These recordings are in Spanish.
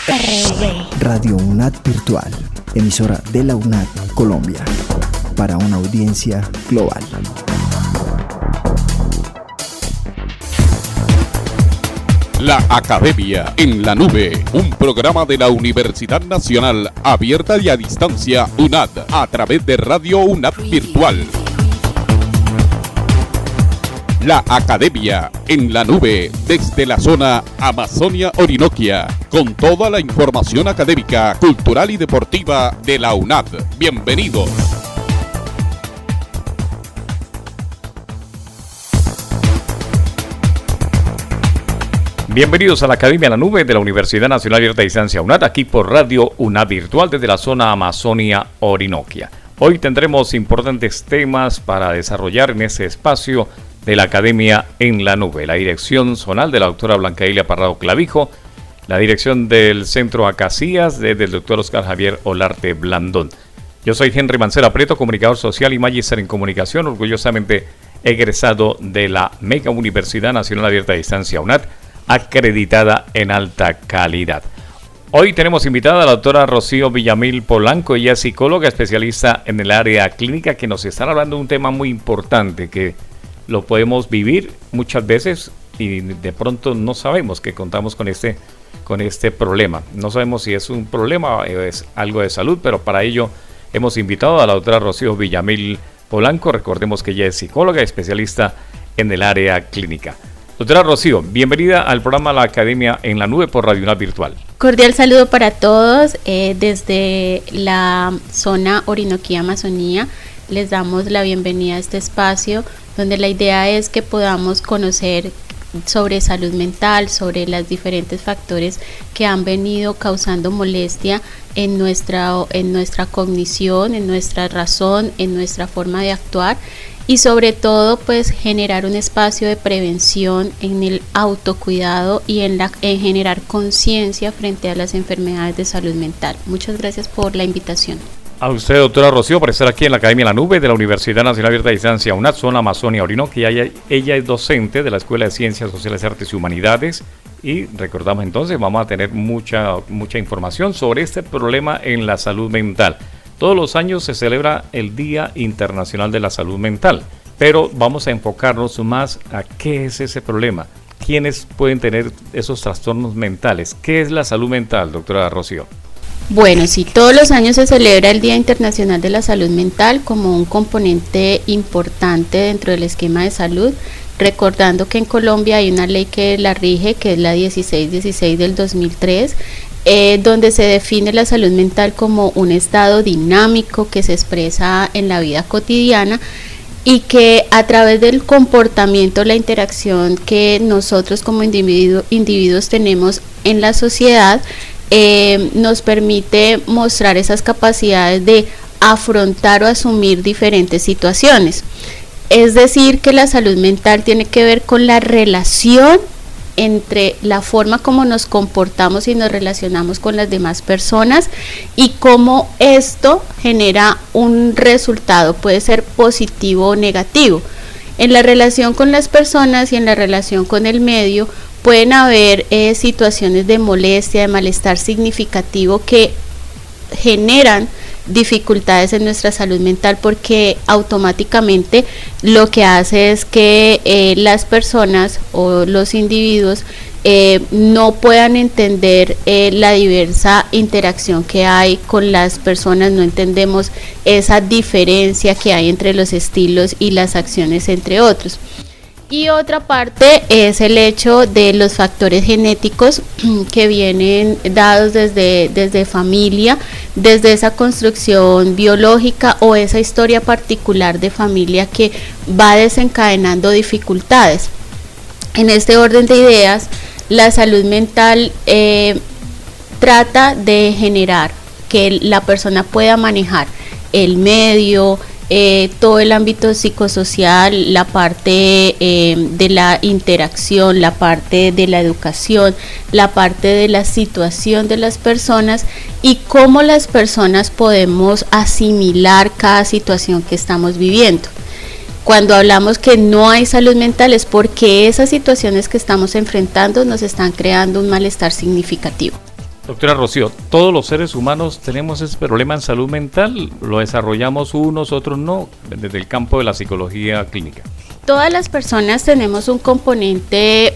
Radio UNAD Virtual, emisora de la UNAD Colombia, para una audiencia global. La Academia en la Nube, un programa de la Universidad Nacional abierta y a distancia UNAD a través de Radio UNAD Virtual. La Academia en la Nube desde la zona Amazonia-Orinoquia, con toda la información académica, cultural y deportiva de la UNAD. Bienvenidos. Bienvenidos a la Academia en la Nube de la Universidad Nacional Abierta a Distancia UNAD, aquí por Radio UNAD Virtual desde la zona Amazonia-Orinoquia. Hoy tendremos importantes temas para desarrollar en este espacio de la Academia en la Nube. La dirección zonal de la doctora Blanca Ilia Parrado Clavijo, la dirección del Centro Acacías desde el doctor Oscar Javier Olarte Blandón. Yo soy Henry Mancera Prieto, comunicador social y magíster en comunicación, orgullosamente egresado de la Mega Universidad Nacional Abierta a Distancia UNAD, acreditada en alta calidad. Hoy tenemos invitada a la doctora Rocío Villamil Polanco. Ella es psicóloga especialista en el área clínica, que nos está hablando de un tema muy importante que lo podemos vivir muchas veces y de pronto no sabemos que contamos con este problema. No sabemos si es un problema o es algo de salud, pero para ello hemos invitado a la doctora Rocío Villamil Polanco. Recordemos que ella es psicóloga especialista en el área clínica. Doctora Rocío, bienvenida al programa La Academia en la Nube por Radio UNAD Virtual. Cordial saludo para todos desde la zona Orinoquía-Amazonía. Les damos la bienvenida a este espacio donde la idea es que podamos conocer sobre salud mental, sobre los diferentes factores que han venido causando molestia en nuestra cognición, en nuestra razón, en nuestra forma de actuar, y sobre todo pues generar un espacio de prevención en el autocuidado y en generar conciencia frente a las enfermedades de salud mental. Muchas gracias por la invitación. A usted, doctora Rocío, por estar aquí en la Academia en la Nube de la Universidad Nacional Abierta a Distancia UNAD, zona Amazonia-Orinoquia. Ella es docente de la Escuela de Ciencias Sociales, Artes y Humanidades, y recordamos entonces, vamos a tener mucha información sobre este problema en la salud mental. Todos los años se celebra el Día Internacional de la Salud Mental, pero vamos a enfocarnos más a qué es ese problema, quiénes pueden tener esos trastornos mentales. ¿Qué es la salud mental, doctora Rocío? Bueno, sí, todos los años se celebra el Día Internacional de la Salud Mental como un componente importante dentro del esquema de salud, recordando que en Colombia hay una ley que la rige, que es la 1616 del 2003, donde se define la salud mental como un estado dinámico que se expresa en la vida cotidiana y que a través del comportamiento, la interacción que nosotros como individuos tenemos en la sociedad, nos permite mostrar esas capacidades de afrontar o asumir diferentes situaciones. Es decir, que la salud mental tiene que ver con la relación entre la forma como nos comportamos y nos relacionamos con las demás personas y cómo esto genera un resultado, puede ser positivo o negativo. En la relación con las personas y en la relación con el medio pueden haber situaciones de molestia, de malestar significativo que generan dificultades en nuestra salud mental, porque automáticamente lo que hace es que las personas o los individuos no puedan entender la diversa interacción que hay con las personas, no entendemos esa diferencia que hay entre los estilos y las acciones entre otros. Y otra parte es el hecho de los factores genéticos que vienen dados desde familia, desde esa construcción biológica o esa historia particular de familia que va desencadenando dificultades. En este orden de ideas, la salud mental trata de generar que la persona pueda manejar el medio, todo el ámbito psicosocial, la parte de la interacción, la parte de la educación, la parte de la situación de las personas y cómo las personas podemos asimilar cada situación que estamos viviendo. Cuando hablamos que no hay salud mental es porque esas situaciones que estamos enfrentando nos están creando un malestar significativo. Doctora Rocío, ¿todos los seres humanos tenemos ese problema en salud mental? ¿Lo desarrollamos unos, otros no, desde el campo de la psicología clínica? Todas las personas tenemos un componente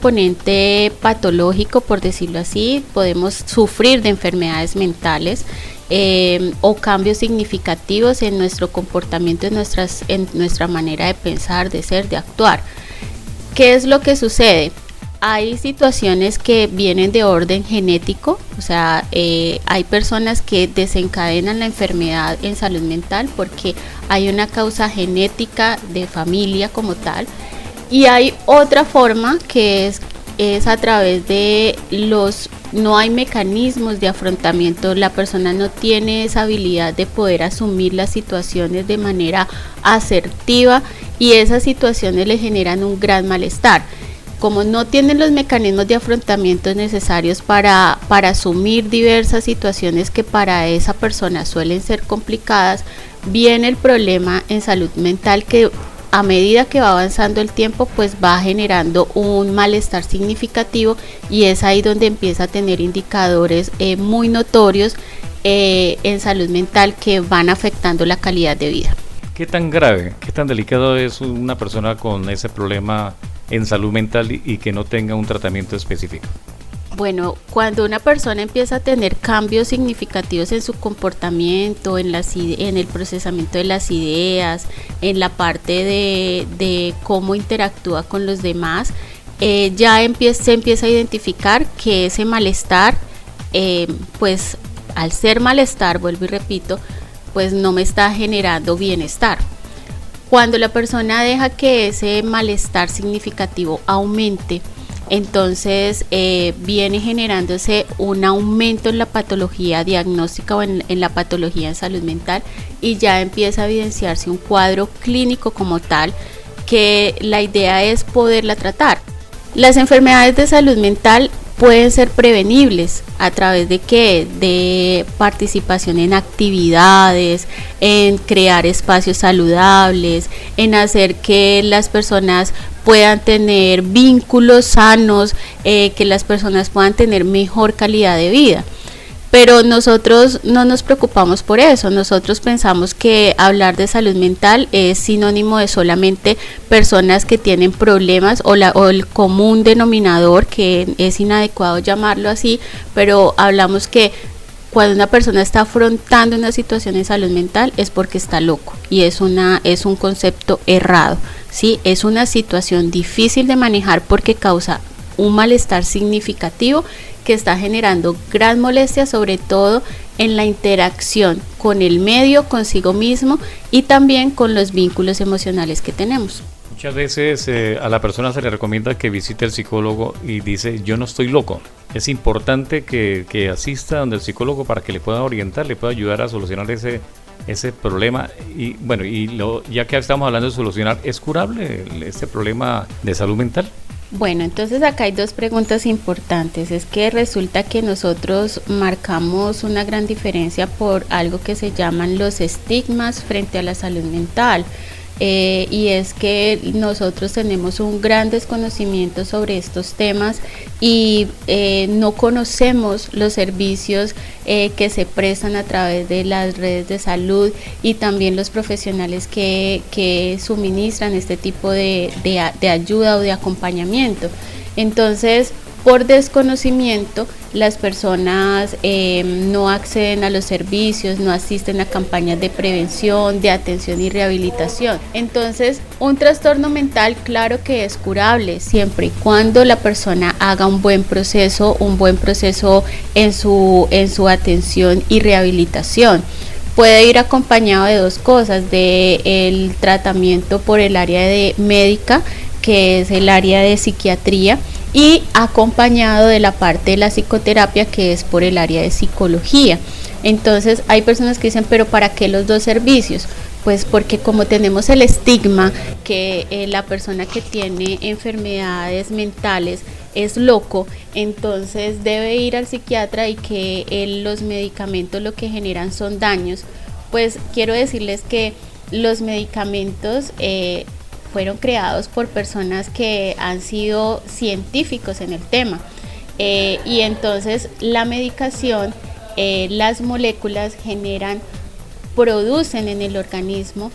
patológico, por decirlo así. Podemos sufrir de enfermedades mentales o cambios significativos en nuestro comportamiento, en nuestra manera de pensar, de ser, de actuar. ¿Qué es lo que sucede? Hay situaciones que vienen de orden genético, o sea, hay personas que desencadenan la enfermedad en salud mental porque hay una causa genética de familia como tal, y hay otra forma que es a través de no hay mecanismos de afrontamiento, la persona no tiene esa habilidad de poder asumir las situaciones de manera asertiva y esas situaciones le generan un gran malestar. Como no tienen los mecanismos de afrontamiento necesarios para asumir diversas situaciones que para esa persona suelen ser complicadas, viene el problema en salud mental que a medida que va avanzando el tiempo, pues va generando un malestar significativo y es ahí donde empieza a tener indicadores muy notorios en salud mental que van afectando la calidad de vida. ¿Qué tan grave, qué tan delicado es una persona con ese problema en salud mental y que no tenga un tratamiento específico? Bueno, cuando una persona empieza a tener cambios significativos en su comportamiento, en el procesamiento de las ideas, en la parte de cómo interactúa con los demás, se empieza a identificar que ese malestar, pues al ser malestar, vuelvo y repito, pues no me está generando bienestar. Cuando la persona deja que ese malestar significativo aumente, entonces viene generándose un aumento en la patología diagnóstica o en la patología en salud mental y ya empieza a evidenciarse un cuadro clínico como tal que la idea es poderla tratar. Las enfermedades de salud mental pueden ser prevenibles a través de ¿qué? De participación en actividades, en crear espacios saludables, en hacer que las personas puedan tener vínculos sanos, que las personas puedan tener mejor calidad de vida. Pero nosotros no nos preocupamos por eso, nosotros pensamos que hablar de salud mental es sinónimo de solamente personas que tienen problemas o el común denominador, que es inadecuado llamarlo así, pero hablamos que cuando una persona está afrontando una situación de salud mental es porque está loco y es un concepto errado, ¿sí? Es una situación difícil de manejar porque causa un malestar significativo que está generando gran molestia, sobre todo en la interacción con el medio, consigo mismo y también con los vínculos emocionales que tenemos. Muchas veces a la persona se le recomienda que visite al psicólogo y dice, yo no estoy loco. Es importante que asista donde el psicólogo para que le pueda orientar, le pueda ayudar a solucionar ese problema. Y bueno, ya que estamos hablando de solucionar, ¿es curable este problema de salud mental? Bueno, entonces acá hay dos preguntas importantes. Es que resulta que nosotros marcamos una gran diferencia por algo que se llaman los estigmas frente a la salud mental. Y es que nosotros tenemos un gran desconocimiento sobre estos temas y no conocemos los servicios que se prestan a través de las redes de salud y también los profesionales que suministran este tipo de ayuda o de acompañamiento. Entonces, por desconocimiento, las personas no acceden a los servicios, no asisten a campañas de prevención, de atención y rehabilitación. Entonces, un trastorno mental, claro que es curable, siempre y cuando la persona haga un buen proceso en su atención y rehabilitación. Puede ir acompañado de dos cosas, del tratamiento por el área de médica, que es el área de psiquiatría, y acompañado de la parte de la psicoterapia, que es por el área de psicología. Entonces hay personas que dicen, pero ¿para qué los dos servicios? Pues porque como tenemos el estigma que la persona que tiene enfermedades mentales es loco, entonces debe ir al psiquiatra y que los medicamentos lo que generan son daños. Pues quiero decirles que los medicamentos fueron creados por personas que han sido científicos en el tema. y entonces la medicación, las moléculas producen en el organismo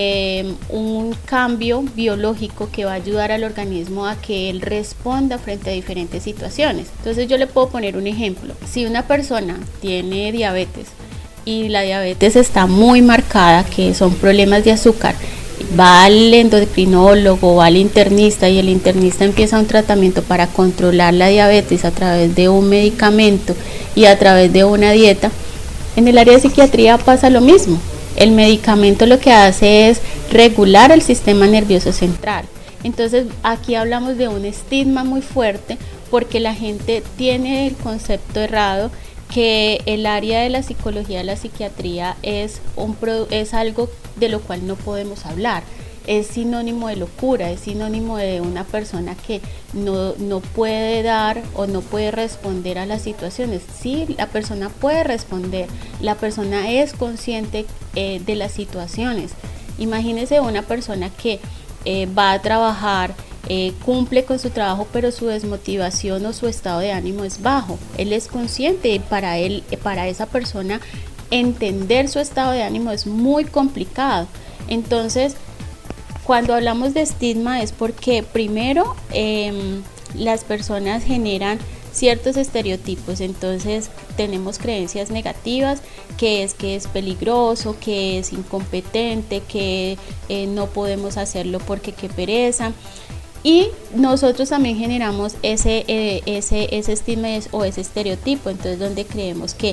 un cambio biológico que va a ayudar al organismo a que él responda frente a diferentes situaciones. Entonces yo le puedo poner un ejemplo. Si una persona tiene diabetes y la diabetes está muy marcada, que son problemas de azúcar, va al endocrinólogo, va al internista y el internista empieza un tratamiento para controlar la diabetes a través de un medicamento y a través de una dieta. En el área de psiquiatría pasa lo mismo. El medicamento lo que hace es regular el sistema nervioso central. Entonces aquí hablamos de un estigma muy fuerte porque la gente tiene el concepto errado que el área de la psicología, de la psiquiatría es algo de lo cual no podemos hablar. Es sinónimo de locura, es sinónimo de una persona que no puede dar o no puede responder a las situaciones. Sí, la persona puede responder, la persona es consciente de las situaciones. Imagínese una persona que va a trabajar, cumple con su trabajo, pero su desmotivación o su estado de ánimo es bajo. Él es consciente y para esa persona entender su estado de ánimo es muy complicado. Entonces, cuando hablamos de estigma es porque primero las personas generan ciertos estereotipos, entonces tenemos creencias negativas, que es peligroso, que es incompetente, que no podemos hacerlo porque qué pereza. Y nosotros también generamos ese estigma o ese estereotipo, entonces donde creemos que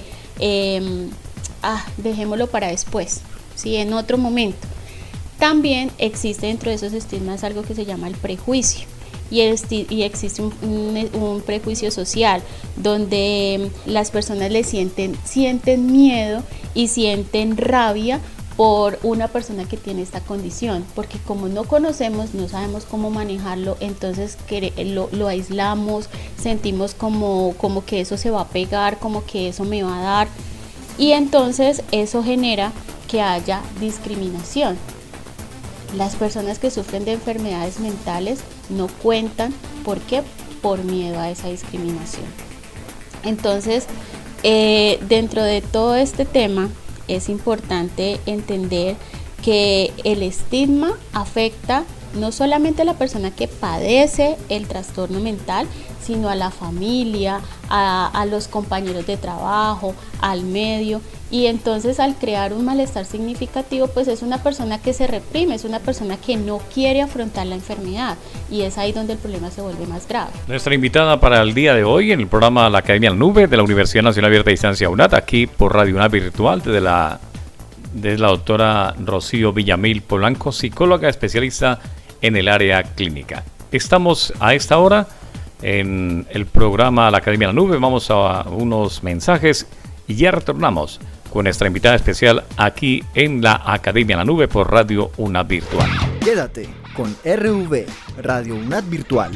dejémoslo para después, ¿sí? En otro momento. También existe dentro de esos estigmas algo que se llama el prejuicio y existe un prejuicio social donde las personas sienten miedo y sienten rabia por una persona que tiene esta condición, porque como no conocemos, no sabemos cómo manejarlo, entonces lo aislamos, sentimos como que eso se va a pegar, como que eso me va a dar, y entonces eso genera que haya discriminación. Las personas que sufren de enfermedades mentales no cuentan. ¿Por qué? Por miedo a esa discriminación. Entonces, dentro de todo este tema, es importante entender que el estigma afecta no solamente a la persona que padece el trastorno mental, sino a la familia, a los compañeros de trabajo, al medio. Y entonces al crear un malestar significativo, pues es una persona que se reprime, es una persona que no quiere afrontar la enfermedad, y es ahí donde el problema se vuelve más grave. Nuestra invitada para el día de hoy en el programa La Academia en la Nube de la Universidad Nacional Abierta de Distancia UNAD, aquí por Radio UNAD Virtual, desde la doctora Rocío Villamil Polanco, psicóloga especialista en el área clínica. Estamos a esta hora en el programa La Academia en la Nube, vamos a unos mensajes y ya retornamos con nuestra invitada especial aquí en la Academia en la Nube por Radio UNAD Virtual. Quédate con RV, Radio UNAD Virtual.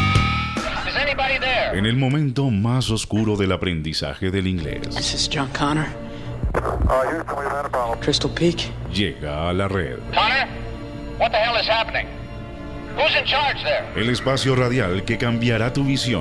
En el momento más oscuro del aprendizaje del inglés. This is John Connor. Crystal Peak. Llega a la red. Connor, what the hell is happening? Who's in charge there? El espacio radial que cambiará tu visión.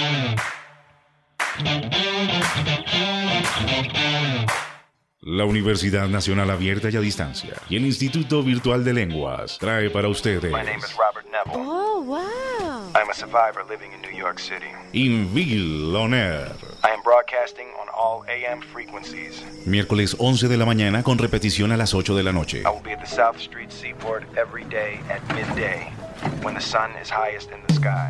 La Universidad Nacional Abierta y a Distancia y el Instituto Virtual de Lenguas trae para ustedes My name is Robert Neville. Oh, wow. I'm a survivor living in New York City. Invil On Air. I am broadcasting on all AM frequencies. Miércoles 11 de la mañana con repetición a las 8 de la noche. I will be at the South Street Seaport every day at midday when the sun is highest in the sky.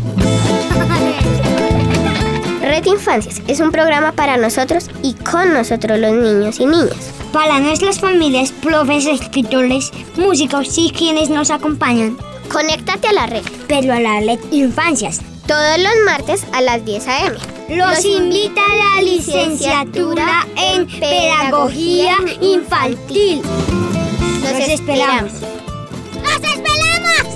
Red Infancias es un programa para nosotros y con nosotros los niños y niñas. Para nuestras familias, profes, escritores, músicos y quienes nos acompañan. Conéctate a la red. Pero a la Red Infancias. Todos los martes a las 10 a.m. Los invita a la licenciatura en Pedagogía Infantil. Los esperamos. ¡Los esperamos!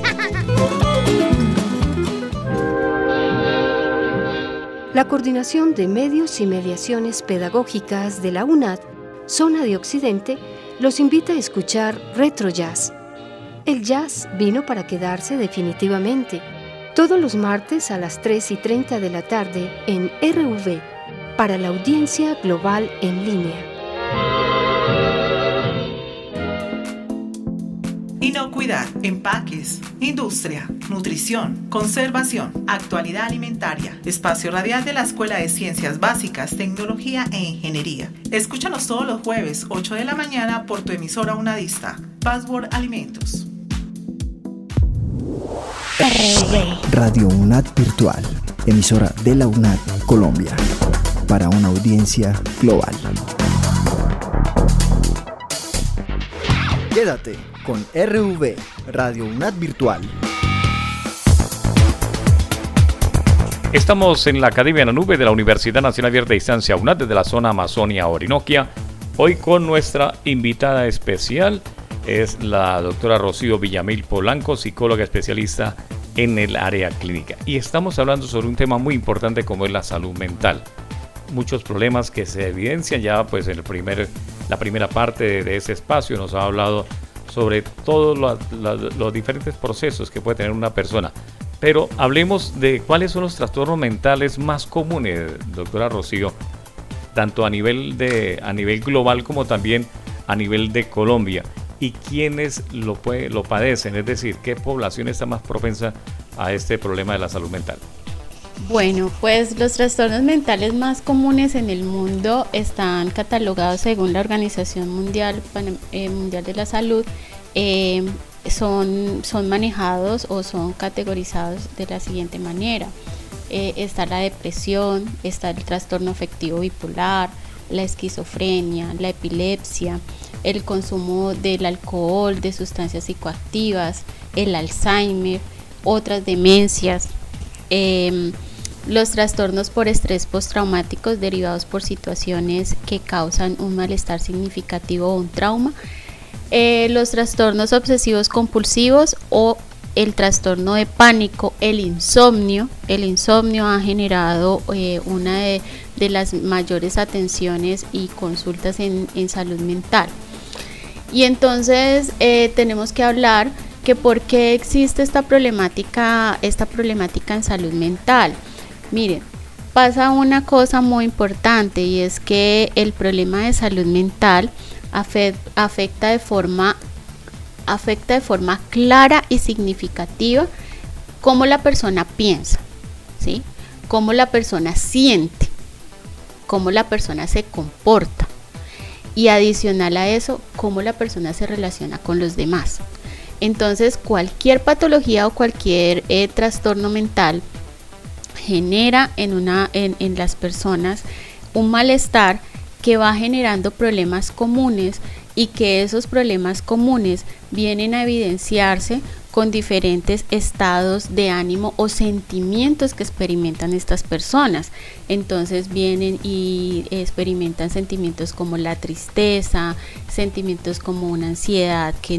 La Coordinación de Medios y Mediaciones Pedagógicas de la UNAD, Zona de Occidente, los invita a escuchar Retro Jazz. El jazz vino para quedarse definitivamente. Todos los martes a las 3:30 de la tarde en RV, para la audiencia global en línea. Inocuidad, empaques, industria, nutrición, conservación, actualidad alimentaria. Espacio radial de la Escuela de Ciencias Básicas, Tecnología e Ingeniería. Escúchanos todos los jueves, 8 de la mañana, por tu emisora unadista. Password Alimentos. Radio UNAD Virtual, emisora de la UNAD Colombia, para una audiencia global. Quédate con RV, Radio UNAD Virtual. Estamos en la Academia en la Nube de la Universidad Nacional Abierta de Distancia UNAD desde la zona Amazonia Orinoquia. Hoy con nuestra invitada especial es la doctora Rocío Villamil Polanco, psicóloga especialista en el área clínica. Y estamos hablando sobre un tema muy importante como es la salud mental. Muchos problemas que se evidencian ya pues en la primera parte de ese espacio nos ha hablado sobre todos los diferentes procesos que puede tener una persona. Pero hablemos de cuáles son los trastornos mentales más comunes, doctora Rocío, tanto a nivel global como también a nivel de Colombia. ¿Y quiénes lo padecen? Es decir, ¿qué población está más propensa a este problema de la salud mental? Bueno, pues los trastornos mentales más comunes en el mundo están catalogados según la Organización Mundial de la Salud. Son manejados o son categorizados de la siguiente manera. Está la depresión, está el trastorno afectivo bipolar, la esquizofrenia, la epilepsia, el consumo del alcohol, de sustancias psicoactivas, el Alzheimer, otras demencias, los trastornos por estrés postraumáticos derivados por situaciones que causan un malestar significativo o un trauma, los trastornos obsesivos compulsivos o el trastorno de pánico, el insomnio. El insomnio ha generado una de las mayores atenciones y consultas en salud mental. Y entonces tenemos que hablar que por qué existe esta problemática en salud mental. Miren, pasa una cosa muy importante y es que el problema de salud mental afecta de forma clara y significativa cómo la persona piensa, ¿sí? Cómo la persona siente, cómo la persona se comporta y adicional a eso, cómo la persona se relaciona con los demás. Entonces, cualquier patología o cualquier trastorno mental genera en las personas un malestar que va generando problemas comunes y que esos problemas comunes vienen a evidenciarse con diferentes estados de ánimo o sentimientos que experimentan estas personas. Entonces vienen y experimentan sentimientos como la tristeza, sentimientos como una ansiedad que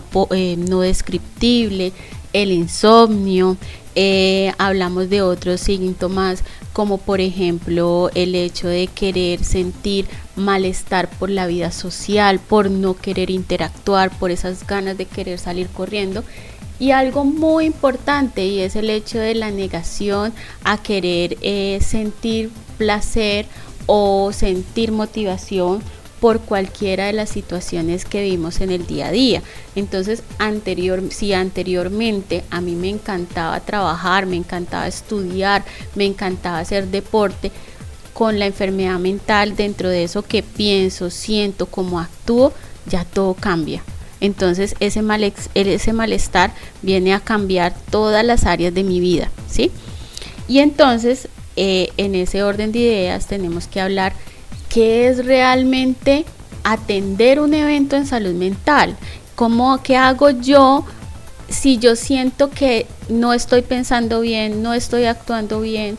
no descriptible, el insomnio. Hablamos de otros síntomas como por ejemplo el hecho de querer sentir malestar por la vida social, por no querer interactuar, por esas ganas de querer salir corriendo. Y algo muy importante y es el hecho de la negación a querer sentir placer o sentir motivación por cualquiera de las situaciones que vimos en el día a día. Entonces, si anteriormente a mí me encantaba trabajar, me encantaba estudiar, me encantaba hacer deporte, con la enfermedad mental, dentro de eso que pienso, siento, cómo actúo, ya todo cambia. Entonces ese malestar viene a cambiar todas las áreas de mi vida, ¿sí? Y entonces en ese orden de ideas tenemos que hablar qué es realmente atender un evento en salud mental. ¿Qué hago yo si yo siento que no estoy pensando bien, no estoy actuando bien,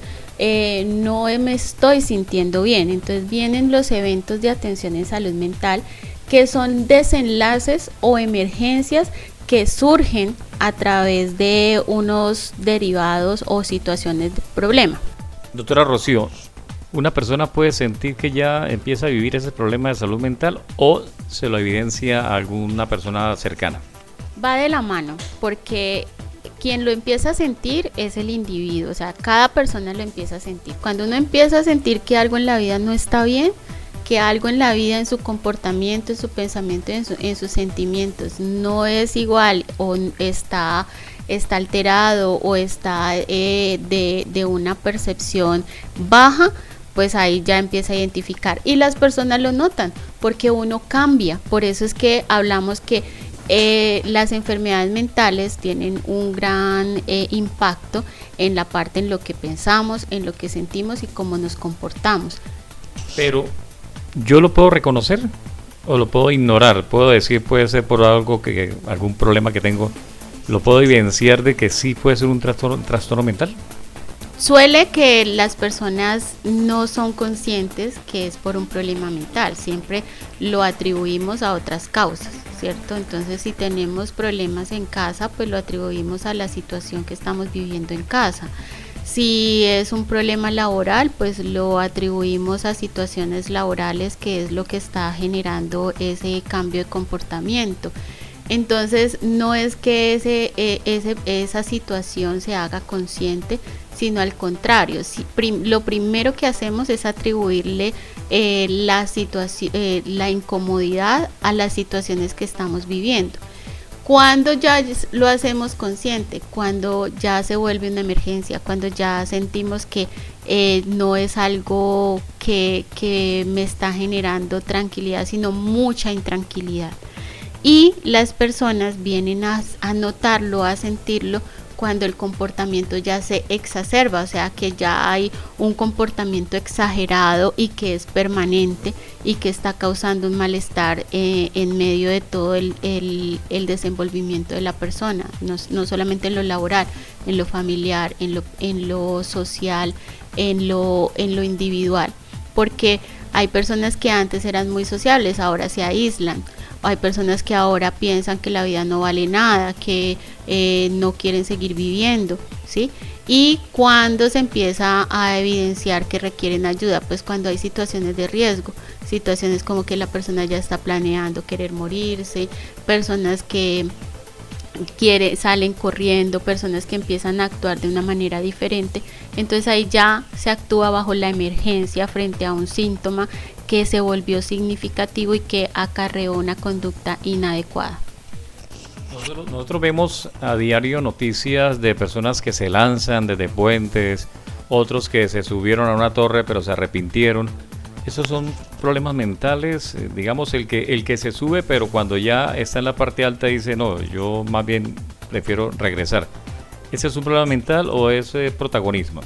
no me estoy sintiendo bien? Entonces vienen los eventos de atención en salud mental, que son desenlaces o emergencias que surgen a través de unos derivados o situaciones de problema. Doctora Rocío, ¿una persona puede sentir que ya empieza a vivir ese problema de salud mental o se lo evidencia a alguna persona cercana? Va de la mano, porque quien lo empieza a sentir es el individuo, o sea, cada persona lo empieza a sentir. Cuando uno empieza a sentir que algo en la vida no está bien, que algo en la vida, en su comportamiento, en su pensamiento, en sus sentimientos no es igual, o está alterado, o está de una percepción baja, pues ahí ya empieza a identificar. Y las personas lo notan, porque uno cambia. Por eso es que hablamos que las enfermedades mentales tienen un gran impacto en la parte en lo que pensamos, en lo que sentimos y cómo nos comportamos. Pero ¿yo lo puedo reconocer o lo puedo ignorar? Puedo decir, puede ser por algún problema que tengo, lo puedo evidenciar de que sí puede ser un trastorno mental. Suele que las personas no son conscientes que es por un problema mental, siempre lo atribuimos a otras causas, ¿cierto? Entonces, si tenemos problemas en casa, pues lo atribuimos a la situación que estamos viviendo en casa. Si es un problema laboral, pues lo atribuimos a situaciones laborales, que es lo que está generando ese cambio de comportamiento. Entonces, no es que esa situación se haga consciente, sino al contrario. Lo primero que hacemos es atribuirle la incomodidad a las situaciones que estamos viviendo. Cuando ya lo hacemos consciente, cuando ya se vuelve una emergencia, cuando ya sentimos que no es algo que me está generando tranquilidad, sino mucha intranquilidad. Y las personas vienen a notarlo, a sentirlo, cuando el comportamiento ya se exacerba, o sea que ya hay un comportamiento exagerado y que es permanente y que está causando un malestar en medio de todo el desenvolvimiento de la persona, no solamente en lo laboral, en lo familiar, en lo social, en lo individual, porque hay personas que antes eran muy sociables, ahora se aíslan. Hay personas que ahora piensan que la vida no vale nada, que no quieren seguir viviendo, ¿sí? Y cuando se empieza a evidenciar que requieren ayuda, pues cuando hay situaciones de riesgo, situaciones como que la persona ya está planeando querer morirse, personas que salen corriendo, personas que empiezan a actuar de una manera diferente, entonces ahí ya se actúa bajo la emergencia frente a un síntoma que se volvió significativo y que acarreó una conducta inadecuada. Nosotros vemos a diario noticias de personas que se lanzan desde puentes, otros que se subieron a una torre pero se arrepintieron. Esos son problemas mentales, digamos el que se sube pero cuando ya está en la parte alta dice no, yo más bien prefiero regresar. ¿Ese es un problema mental o es protagonismo?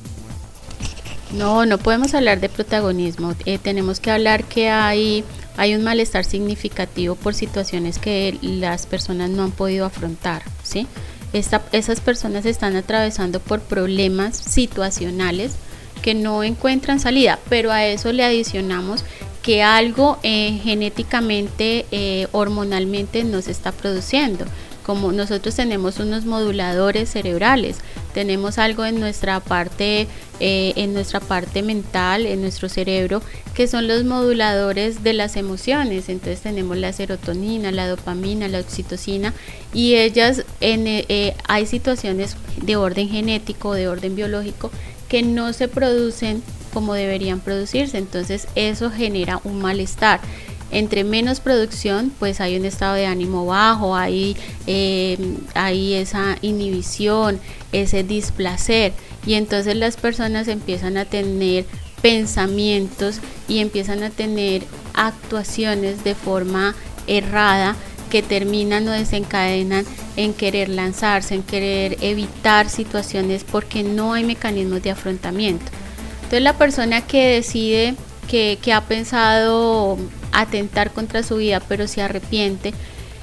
No podemos hablar de protagonismo, tenemos que hablar que hay un malestar significativo por situaciones que las personas no han podido afrontar, ¿sí? Esas personas están atravesando por problemas situacionales que no encuentran salida, pero a eso le adicionamos que algo genéticamente, hormonalmente no se está produciendo. Como nosotros tenemos unos moduladores cerebrales, tenemos algo en nuestra parte mental, en nuestro cerebro, que son los moduladores de las emociones. Entonces tenemos la serotonina, la dopamina, la oxitocina, y ellas hay situaciones de orden genético, de orden biológico, que no se producen como deberían producirse. Entonces eso genera un malestar. Entre menos producción, pues hay un estado de ánimo bajo, hay esa inhibición, ese displacer, y entonces las personas empiezan a tener pensamientos y empiezan a tener actuaciones de forma errada que terminan o desencadenan en querer lanzarse, en querer evitar situaciones porque no hay mecanismos de afrontamiento. Entonces la persona que decide que ha pensado atentar contra su vida pero se arrepiente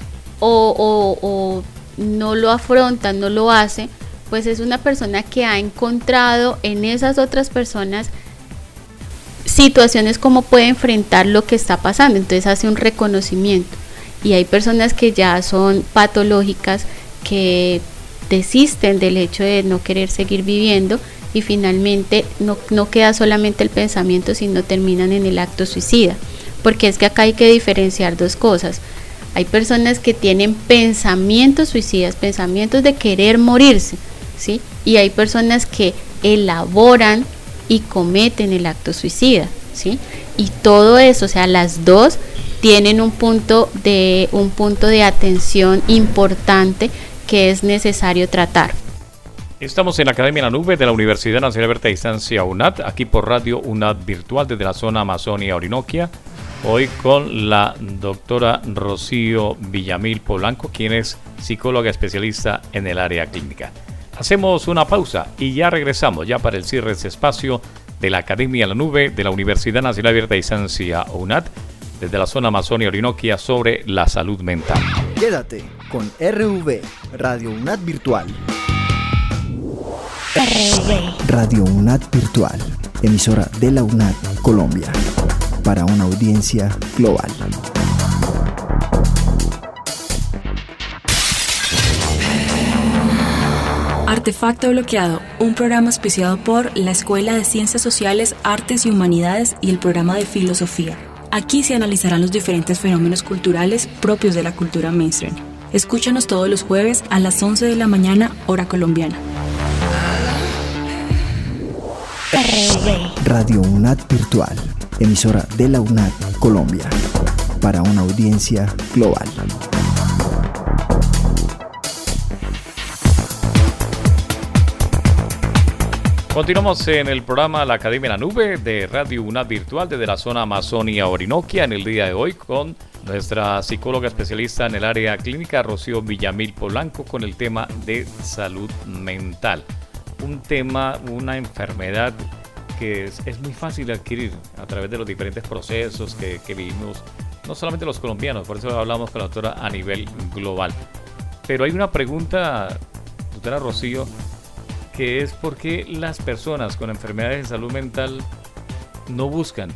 o no lo afronta, no lo hace, pues es una persona que ha encontrado en esas otras personas situaciones como puede enfrentar lo que está pasando, entonces hace un reconocimiento. Y hay personas que ya son patológicas, que desisten del hecho de no querer seguir viviendo y finalmente no queda solamente el pensamiento, sino terminan en el acto suicida. Porque es que acá hay que diferenciar dos cosas. Hay personas que tienen pensamientos suicidas, pensamientos de querer morirse, ¿sí? Y hay personas que elaboran y cometen el acto suicida, ¿sí? Y todo eso, o sea, las dos tienen un punto de atención importante que es necesario tratar. Estamos en la Academia en la Nube de la Universidad Nacional Abierta a Distancia UNAD, aquí por Radio UNAD Virtual desde la zona Amazonia Orinoquia. Hoy con la doctora Rocío Villamil Polanco, quien es psicóloga especialista en el área clínica. Hacemos una pausa y ya regresamos ya para el cierre de este espacio de la Academia en la Nube de la Universidad Nacional Abierta a Distancia UNAD desde la zona Amazonia Orinoquia sobre la salud mental. Quédate con RV, Radio UNAD Virtual. Radio UNAD Virtual, emisora de la UNAD Colombia, para una audiencia global. Artefacto bloqueado, un programa auspiciado por la Escuela de Ciencias Sociales, Artes y Humanidades y el programa de Filosofía. Aquí se analizarán los diferentes fenómenos culturales propios de la cultura mainstream. Escúchanos todos los jueves a las 11 de la mañana, hora colombiana. Radio UNAD Virtual, emisora de la UNAD Colombia, para una audiencia global. Continuamos en el programa La Academia en la Nube de Radio UNAD Virtual desde la zona Amazonia Orinoquia en el día de hoy con nuestra psicóloga especialista en el área clínica Rocío Villamil Polanco con el tema de salud mental. Un tema, una enfermedad que es muy fácil de adquirir a través de los diferentes procesos que vivimos, no solamente los colombianos, por eso hablamos con la doctora a nivel global. Pero hay una pregunta, doctora Rocío, que es por qué las personas con enfermedades de salud mental no buscan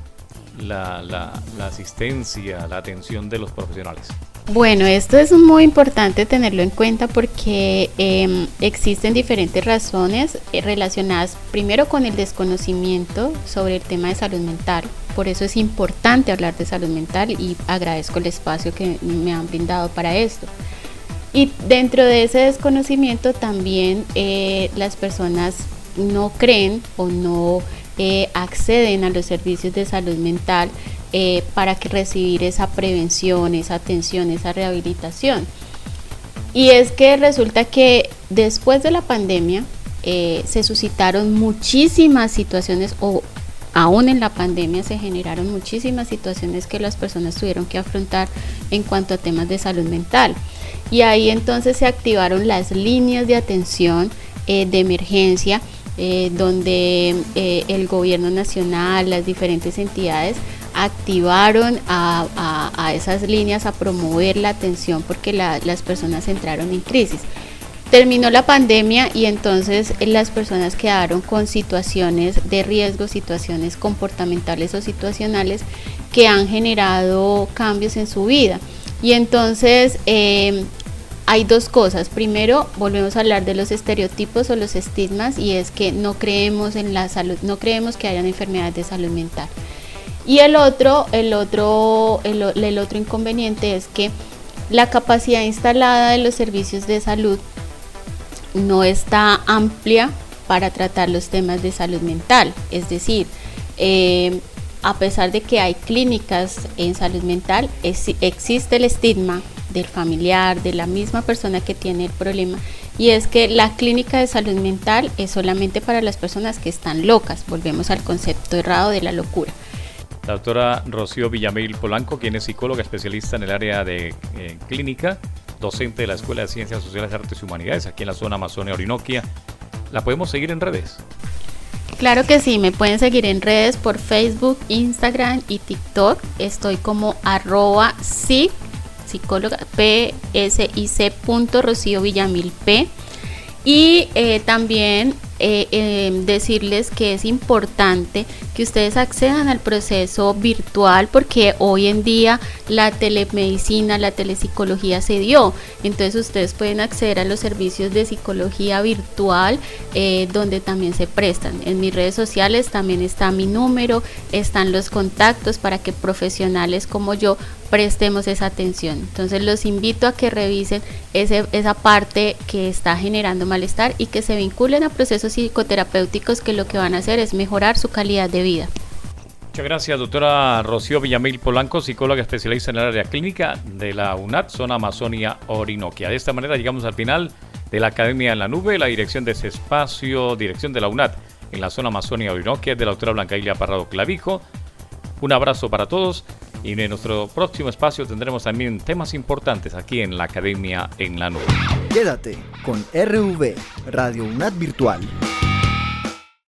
la asistencia, la atención de los profesionales. Bueno, esto es muy importante tenerlo en cuenta porque existen diferentes razones relacionadas primero con el desconocimiento sobre el tema de salud mental. Por eso es importante hablar de salud mental y agradezco el espacio que me han brindado para esto. Y dentro de ese desconocimiento también las personas no creen o no acceden a los servicios de salud mental para recibir esa prevención, esa atención, esa rehabilitación. Y es que resulta que después de la pandemia se suscitaron muchísimas situaciones, o aún en la pandemia se generaron muchísimas situaciones que las personas tuvieron que afrontar en cuanto a temas de salud mental. Y ahí entonces se activaron las líneas de atención de emergencia, donde el gobierno nacional, las diferentes entidades activaron a esas líneas a promover la atención porque las personas entraron en crisis. Terminó la pandemia y entonces las personas quedaron con situaciones de riesgo, situaciones comportamentales o situacionales que han generado cambios en su vida. Y entonces hay dos cosas. Primero, volvemos a hablar de los estereotipos o los estigmas, y es que no creemos en la salud, no creemos que hayan enfermedades de salud mental. Y el otro inconveniente es que la capacidad instalada de los servicios de salud no está amplia para tratar los temas de salud mental. Es decir, a pesar de que hay clínicas en salud mental, existe el estigma del familiar, de la misma persona que tiene el problema, y es que la clínica de salud mental es solamente para las personas que están locas. Volvemos al concepto errado de la locura. La doctora Rocío Villamil Polanco, quien es psicóloga especialista en el área de clínica, docente de la Escuela de Ciencias Sociales, Artes y Humanidades aquí en la zona Amazonia Orinoquia. ¿La podemos seguir en redes? Claro que sí, me pueden seguir en redes por Facebook, Instagram y TikTok. Estoy como @psicóloga psic.rociovillamilp. Y también decirles que es importante que ustedes accedan al proceso virtual, porque hoy en día la telemedicina, la telepsicología se dio. Entonces ustedes pueden acceder a los servicios de psicología virtual, donde también se prestan. En mis redes sociales también está mi número, están los contactos para que profesionales como yo prestemos esa atención. Entonces los invito a que revisen esa parte que está generando malestar y que se vinculen a procesos psicoterapéuticos que lo que van a hacer es mejorar su calidad de vida. Muchas gracias, doctora Rocío Villamil Polanco, psicóloga especialista en el área clínica de la UNAD, Zona Amazonia Orinoquia. De esta manera llegamos al final de la Academia en la Nube. La dirección de ese espacio, dirección de la UNAD en la Zona Amazonia Orinoquia, es de la doctora Blanca Ilia Parrado Clavijo. Un abrazo para todos. Y en nuestro próximo espacio tendremos también temas importantes aquí en la Academia en la Nube. Quédate con RV, Radio UNAD Virtual.